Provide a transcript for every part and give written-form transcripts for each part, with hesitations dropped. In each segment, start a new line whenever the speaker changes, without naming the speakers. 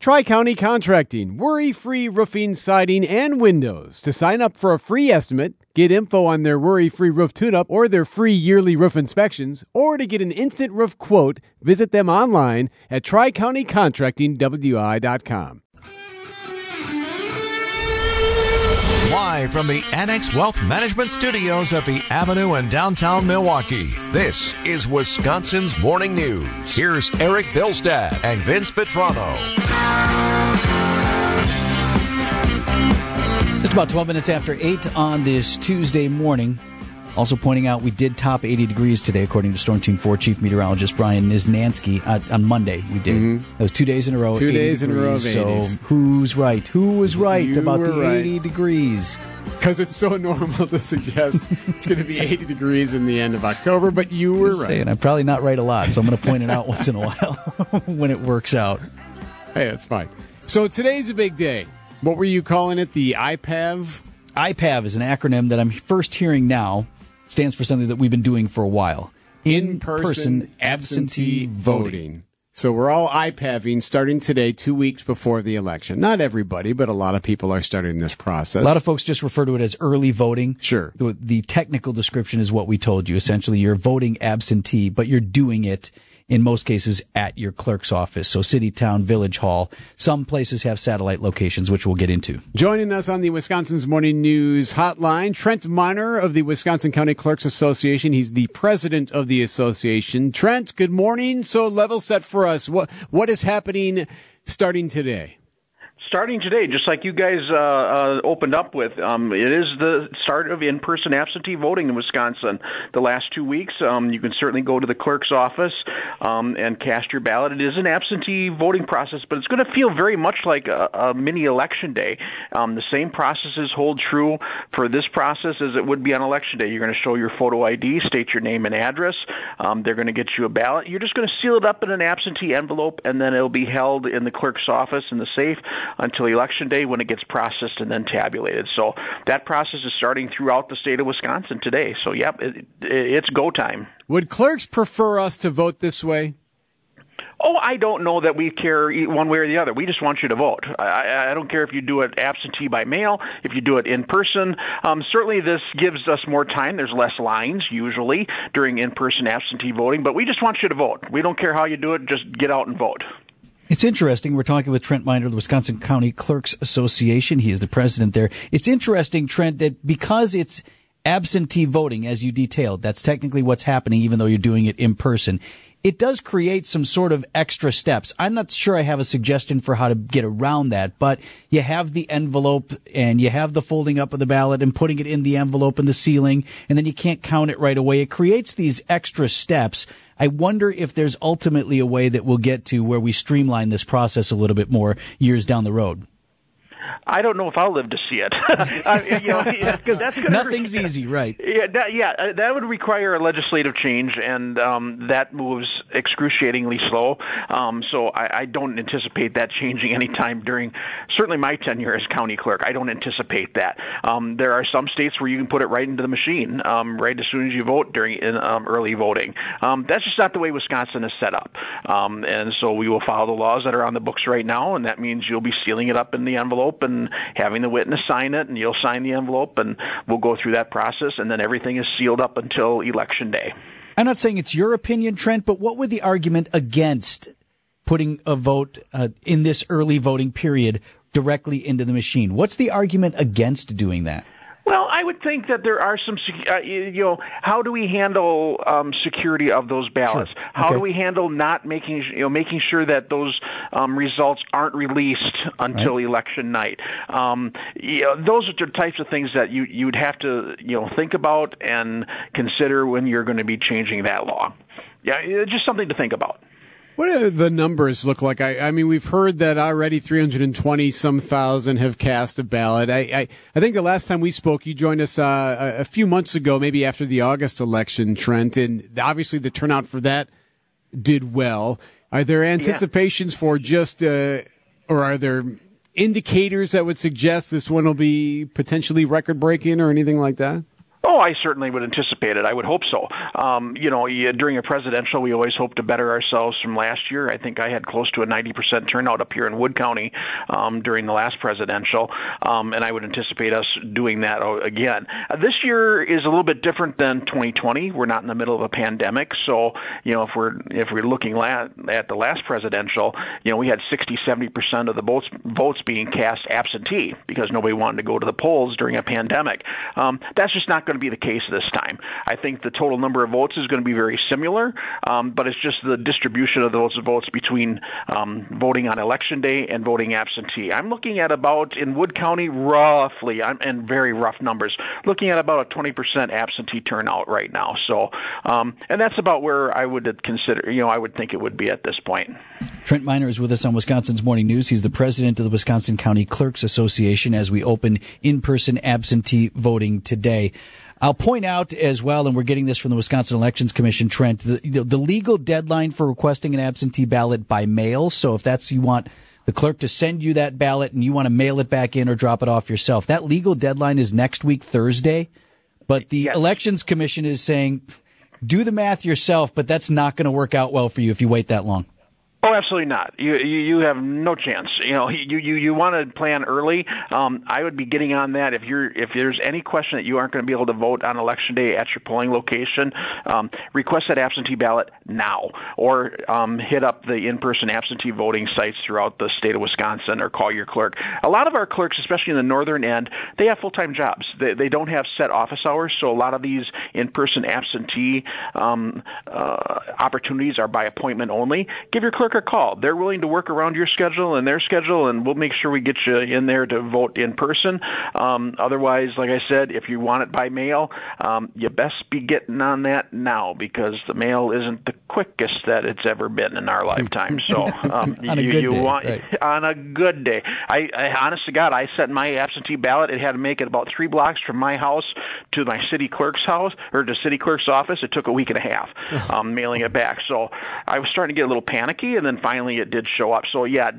Tri-County Contracting, worry-free roofing, siding, and windows. To sign up for a free estimate, get info on their worry-free roof tune-up or their free yearly roof inspections, or to get an instant roof quote, visit them online at tricountycontractingwi.com.
Live from the Annex Wealth Management Studios at the Avenue in downtown Milwaukee, this is Wisconsin's Morning News. Here's Eric Bilstad and Vince Petrano.
Just about 12 minutes after 8 on this Tuesday morning. Also pointing out we did top 80 degrees today, according to Storm Team 4 Chief Meteorologist Brian Niznansky. On Monday, we did. Mm-hmm. That was 2 days in a row.
2 days in a row of 80s.
So who's right? Who was right about the 80
right.
degrees?
Because it's so normal to suggest it's going to be 80 degrees in the end of October, but you were right.
Saying, I'm probably not right a lot, so I'm going to point it out once in a while when it works out.
Hey, that's fine. So today's a big day. What were you calling it? The IPAV?
IPAV is an acronym that I'm first hearing now. Stands for something that we've been doing for a while.
In-person absentee voting. So we're all IPAVing starting today, 2 weeks before the election. Not everybody, but a lot of people are starting this process.
A lot of folks just refer to it as early voting.
Sure.
The technical description is what we told you. Essentially, you're voting absentee, but you're doing it in most cases at your clerk's office. So city, town, village hall. Some places have satellite locations, which we'll get into.
Joining us on the Wisconsin's Morning News hotline, Trent Miner of the Wisconsin County Clerks Association. He's the president of the association. Trent, good morning. So level set for us. What is happening starting today?
Starting today, just like you guys opened up with, it is the start of in-person absentee voting in Wisconsin. The last 2 weeks, you can certainly go to the clerk's office and cast your ballot. It is an absentee voting process, but it's going to feel very much like a mini election day. The same processes hold true for this process as it would be on election day. You're going to show your photo ID, state your name and address. They're going to get you a ballot. You're just going to seal it up in an absentee envelope, and then it'll be held in the clerk's office in the safe until Election Day when it gets processed and then tabulated. So that process is starting throughout the state of Wisconsin today. So, yep, it's go time.
Would clerks prefer us to vote this way?
Oh, I don't know that we care one way or the other. We just want you to vote. I don't care if you do it absentee by mail, if you do it in person. Certainly this gives us more time. There's less lines usually during in-person absentee voting, but we just want you to vote. We don't care how you do it. Just get out and vote.
It's interesting. We're talking with Trent Miner of the Wisconsin County Clerks Association. He is the president there. It's interesting, Trent, that because it's absentee voting, as you detailed, that's technically what's happening, even though you're doing it in person. It does create some sort of extra steps. I'm not sure I have a suggestion for how to get around that, but you have the envelope and you have the folding up of the ballot and putting it in the envelope and the sealing, and then you can't count it right away. It creates these extra steps. I wonder if there's ultimately a way that we'll get to where we streamline this process a little bit more years down the road.
I don't know if I'll live to see it.
Because nothing's easy, right?
That would require a legislative change, and that moves excruciatingly slow. So I don't anticipate that changing anytime during certainly my tenure as county clerk. I don't anticipate that. There are some states where you can put it right into the machine right as soon as you vote during early voting. That's just not the way Wisconsin is set up. And so we will follow the laws that are on the books right now, and that means you'll be sealing it up in the envelope and having the witness sign it, and you'll sign the envelope, and we'll go through that process, and then everything is sealed up until Election Day.
I'm not saying it's your opinion, Trent, but what would the argument against putting a vote in this early voting period directly into the machine? What's the argument against doing that?
Well, I would think that there are some, how do we handle security of those ballots?
Sure.
How do we handle not making sure that those results aren't released until election night? Those are the types of things that you'd have to, think about and consider when you're going to be changing that law. Yeah, just something to think about.
What do the numbers look like? I mean, we've heard that already 320-some thousand have cast a ballot. I think the last time we spoke, you joined us a few months ago, maybe after the August election, Trent, and obviously the turnout for that did well. Are there anticipations for just, or are there indicators that would suggest this one will be potentially record-breaking or anything like that?
Oh, I certainly would anticipate it. I would hope so. During a presidential, we always hope to better ourselves from last year. I think I had close to a 90% turnout up here in Wood County during the last presidential, and I would anticipate us doing that again. This year is a little bit different than 2020. We're not in the middle of a pandemic, so if we're looking at the last presidential, we had 60-70% of the votes being cast absentee because nobody wanted to go to the polls during a pandemic. That's just not going to be the case this time. I think the total number of votes is going to be very similar, but it's just the distribution of those votes between voting on election day and voting absentee. I'm looking at about, in Wood County, roughly, and very rough numbers, looking at about a 20% absentee turnout right now. So, and that's about where I would consider, I would think it would be at this point.
Trent Miner is with us on Wisconsin's Morning News. He's the president of the Wisconsin County Clerks Association as we open in-person absentee voting today. I'll point out as well, and we're getting this from the Wisconsin Elections Commission, Trent, the legal deadline for requesting an absentee ballot by mail. So if you want the clerk to send you that ballot and you want to mail it back in or drop it off yourself, that legal deadline is next week, Thursday. But the Elections Commission is saying, do the math yourself, but that's not going to work out well for you if you wait that long.
Oh, absolutely not. You have no chance. You want to plan early. I would be getting on that. If there's any question that you aren't going to be able to vote on election day at your polling location, request that absentee ballot now, or hit up the in-person absentee voting sites throughout the state of Wisconsin, or call your clerk. A lot of our clerks, especially in the northern end, they have full-time jobs. They don't have set office hours, so a lot of these in-person absentee opportunities are by appointment only. Give your clerk a call. They're willing to work around your schedule and their schedule, and we'll make sure we get you in there to vote in person. Otherwise, like I said, if you want it by mail, you best be getting on that now, because the mail isn't the quickest that it's ever been in our lifetime. So on a good day. I honest to God, I sent my absentee ballot. It had to make it about 3 blocks from my house to my city clerk's house, or to city clerk's office. It took a week and a half mailing it back. So I was starting to get a little panicky, and then finally it did show up. So yeah,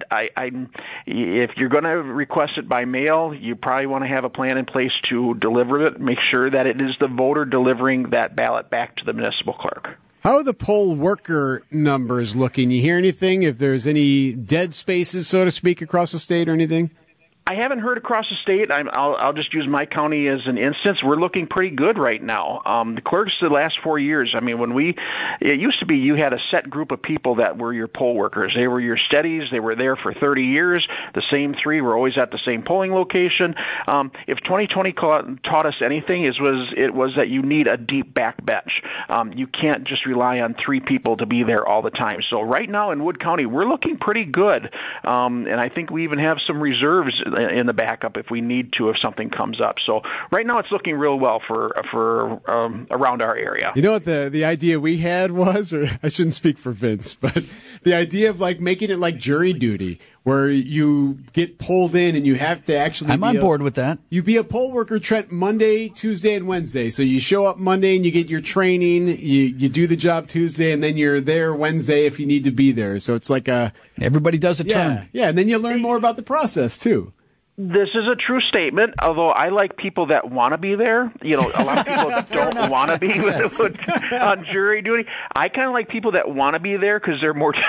if you're going to request it by mail, you probably want to have a plan in place to deliver it. Make sure that it is the voter delivering that ballot back to the municipal clerk.
How are the poll worker numbers looking? You hear anything? If there's any dead spaces, so to speak, across the state or anything?
I haven't heard across the state. I'll just use my county as an instance. We're looking pretty good right now. The clerks the last 4 years, it used to be you had a set group of people that were your poll workers. They were your steadies. They were there for 30 years. The same 3 were always at the same polling location. If 2020 taught us anything, it was that you need a deep back bench. You can't just rely on 3 people to be there all the time. So right now in Wood County, we're looking pretty good. And I think we even have some reserves in the backup if we need to, if something comes up. So right now it's looking real well for around our area.
You know what the idea we had was, or I shouldn't speak for Vince, but the idea of making it like jury duty, where you get pulled in and you have to actually
I'm on board with that.
You be a poll worker, Trent, Monday, Tuesday, and Wednesday. So you show up Monday and you get your training, you do the job Tuesday, and then you're there Wednesday if you need to be there. So it's like
everybody does a turn.
Yeah, and then you learn more about the process too.
This is a true statement, although I like people that want to be there. A lot of people don't want to be on jury duty. I kind of like people that want to be there because they're more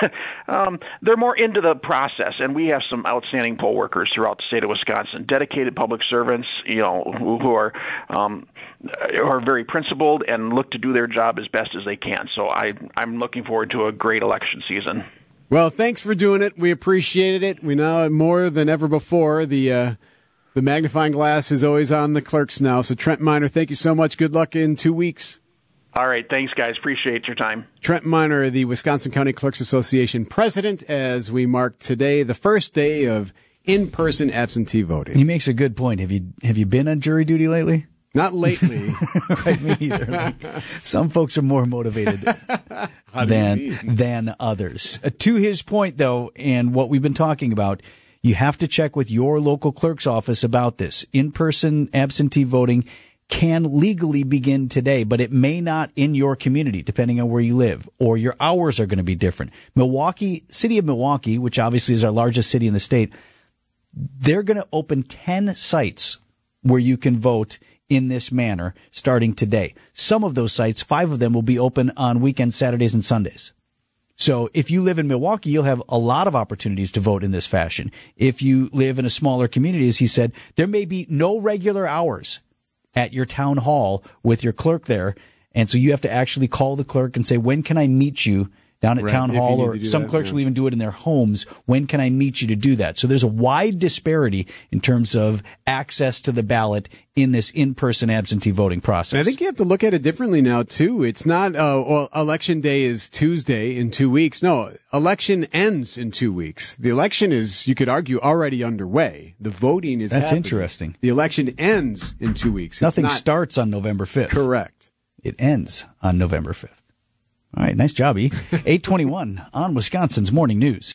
into the process. And we have some outstanding poll workers throughout the state of Wisconsin, dedicated public servants, who are very principled and look to do their job as best as they can. So I'm looking forward to a great election season.
Well, thanks for doing it. We appreciated it. We know more than ever before. The magnifying glass is always on the clerks now. So, Trent Miner, thank you so much. Good luck in 2 weeks.
All right. Thanks, guys. Appreciate your time.
Trent Miner, the Wisconsin County Clerks Association president, as we mark today the first day of in-person absentee voting.
He makes a good point. Have you been on jury duty lately?
Not lately.
Right, me either. Some folks are more motivated than others. To his point, though, and what we've been talking about, you have to check with your local clerk's office about this. In-person absentee voting can legally begin today, but it may not in your community, depending on where you live, or your hours are going to be different. City of Milwaukee, which obviously is our largest city in the state, they're going to open 10 sites where you can vote in this manner starting today. Some of those sites, 5 of them, will be open on weekends, Saturdays, and Sundays. So if you live in Milwaukee, you'll have a lot of opportunities to vote in this fashion. If you live in a smaller community, as he said, there may be no regular hours at your town hall with your clerk there. And so you have to actually call the clerk and say, when can I meet you down at town hall? Or some clerks will even do it in their homes. When can I meet you to do that? So there's a wide disparity in terms of access to the ballot in this in-person absentee voting process.
And I think you have to look at it differently now, too. It's not, election day is Tuesday in 2 weeks. No, election ends in 2 weeks. The election is, you could argue, already underway. The voting is
That's
happening.
interesting.
The election ends in 2 weeks.
Nothing starts on November 5th.
Correct.
It ends on November 5th. All right, nice job, E. 8:21 on Wisconsin's Morning News.